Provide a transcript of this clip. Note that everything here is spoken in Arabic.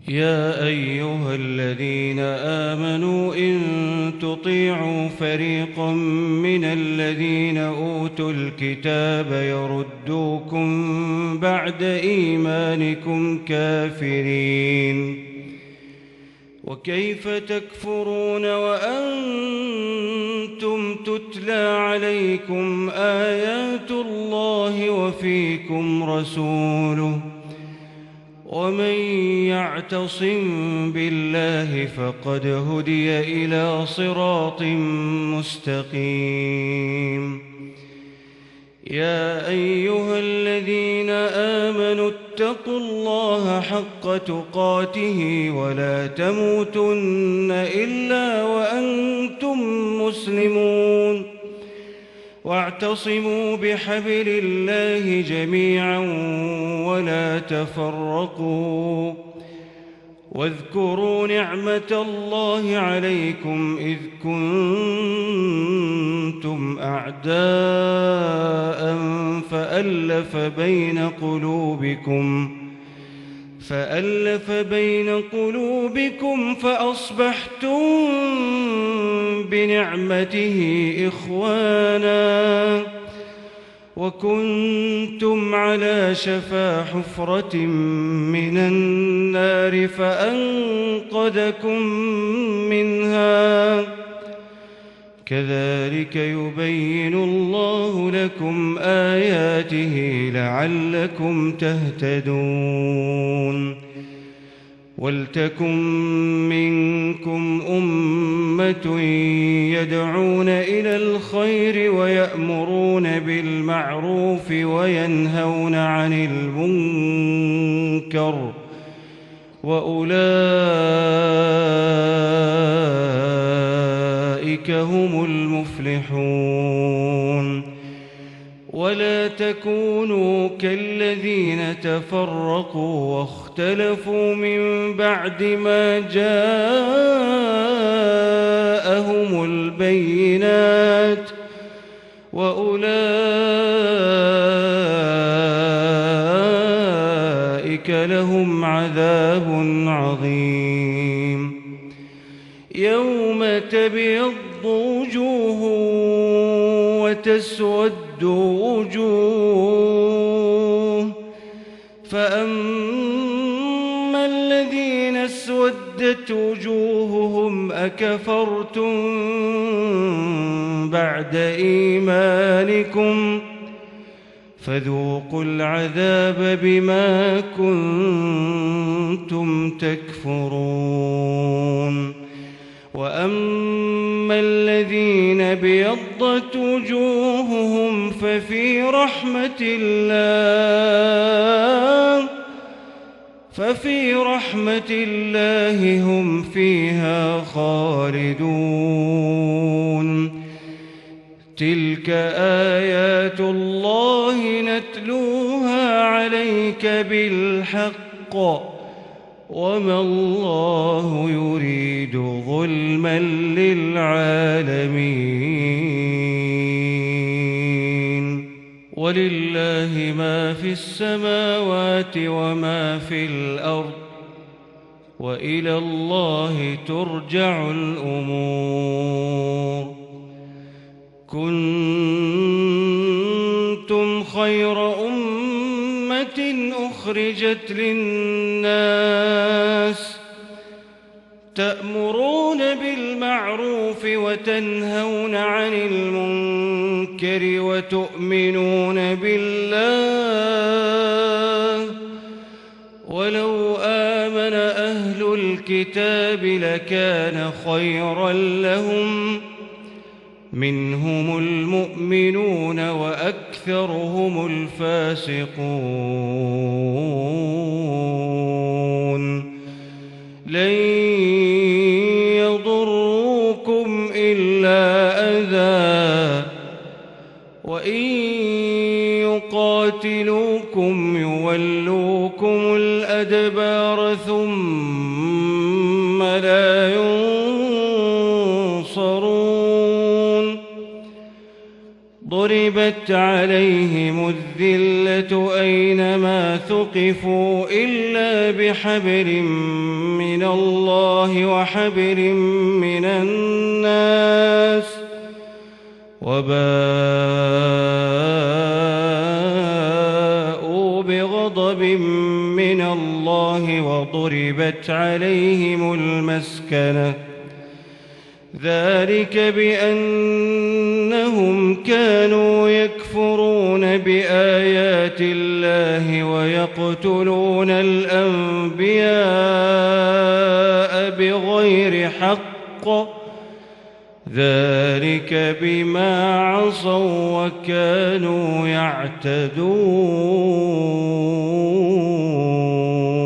يا أيها الذين آمنوا إن تطيعوا فريقا من الذين أوتوا الكتاب يردوكم بعد إيمانكم كافرين وكيف تكفرون وأنتم تتلى عليكم آيات الله وفيكم رسوله ومن يعتصم بالله فقد هدي إلى صراط مستقيم يا أيها الذين آمنوا اتقوا الله حق تقاته ولا تموتن إلا وأنتم مسلمون واعتصموا بحبل الله جميعا ولا تفرقوا واذكروا نعمة الله عليكم إذ كنتم أعداء فألف بين قلوبكم فأصبحتم بنعمته إخوانا وكنتم على شفا حفرة من النار فأنقذكم منها كذلك يبين الله لكم آياته لعلكم تهتدون ولتكن منكم أمة يدعون إلى الخير ويأمرون بالمعروف وينهون عن المنكر وأولئك هم المفلحون ولا تكونوا كالذين تفرقوا واختلفوا من بعد ما جاءهم البينات وأولئك لهم عذاب عظيم يوم تبيض وجوه وتسود وجوه فأما الذين اسودت وجوههم أكفرتم بعد إيمانكم فذوقوا العذاب بما كنتم تكفرون وأما الذين ابيضت وجوههم ففي رحمة الله هم فيها خالدون تلك آيات الله نتلوها عليك بالحق وما الله يريد ظلما للعالمين ولله ما في السماوات وما في الأرض وإلى الله ترجع الأمور كنتم خير أمة أخرجت للناس تأمرون بالمعروف وتنهون عن المنكر وتؤمنون بالله ولو آمن أهل الكتاب لكان خيرا لهم منهم المؤمنون وأكثرهم الفاسقون لن يضروكم إلا أذى وإن يقاتلوكم يولوكم الأدبار ثم لا ينصرون وضربت عليهم الذلة أينما ثقفوا إلا بحبل من الله وحبل من الناس وباءوا بغضب من الله وضربت عليهم المسكنة ذلك بأنهم كانوا يكفرون بآيات الله ويقتلون الأنبياء بغير حق ذلك بما عصوا وكانوا يعتدون